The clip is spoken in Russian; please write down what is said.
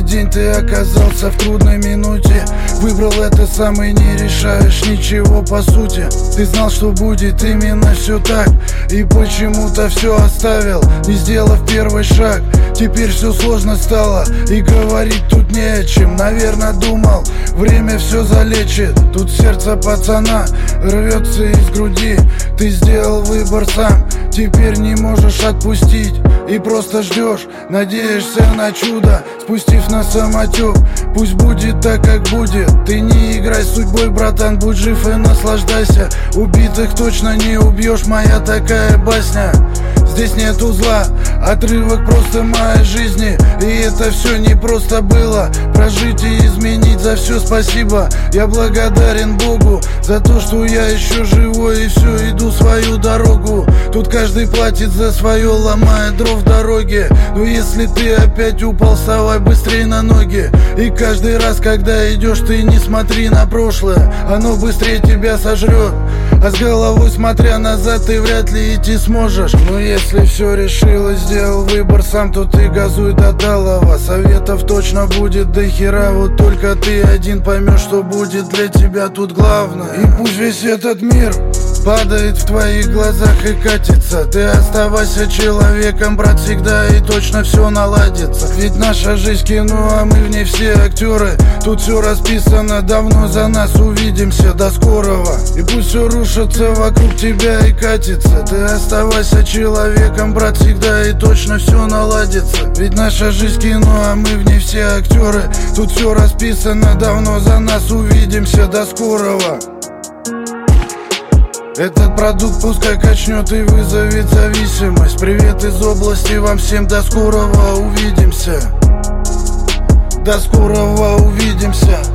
день ты оказался в трудной минуте. Выбрал это сам и не решаешь ничего по сути. Ты знал, что будет именно все так, и почему-то все оставил, не сделав первый шаг. Теперь все сложно стало, и говорить тут не о чем. Наверное, думал, время все залечит. Тут сердце пацана рвется из груди. Ты сделал выбор сам, теперь не можешь отпустить. И просто ждешь, надеешься на чудо, спустив на самотек. Пусть будет так, как будет. Ты не играй с судьбой, братан, будь жив и наслаждайся. Убитых точно не убьешь, моя такая басня. Здесь нету зла, отрывок просто моей жизни. И это все не просто было. Прожить и изменить, за все спасибо. Я благодарен Богу за то, что я еще живой и все иду свою дорогу. Тут каждый платит за свое, ломая дров в дороге. Но если ты опять упал, вставай быстрее на ноги. И каждый раз, когда идешь, ты не смотри на прошлое, оно быстрее тебя сожрет. А с головой смотря назад ты вряд ли идти сможешь. Но если все решил и сделал выбор сам, то ты газуй до талого. Советов точно будет до хера, вот только ты один поймешь, что будет для тебя тут главное. И пусть весь этот мир падает в твоих глазах и катится, ты оставайся человеком, брат, всегда и точно все наладится. Ведь наша жизнь кино, а мы в ней все актеры. Тут все расписано давно за нас, увидимся, до скорого. И пусть все рушится вокруг тебя и катится, ты оставайся человеком, брат, всегда и точно все наладится. Ведь наша жизнь кино, а мы в ней все актеры. Тут все расписано давно за нас, увидимся, до скорого. Этот продукт пускай качнет и вызовет зависимость. Привет из области вам всем, до скорого, увидимся. До скорого, увидимся.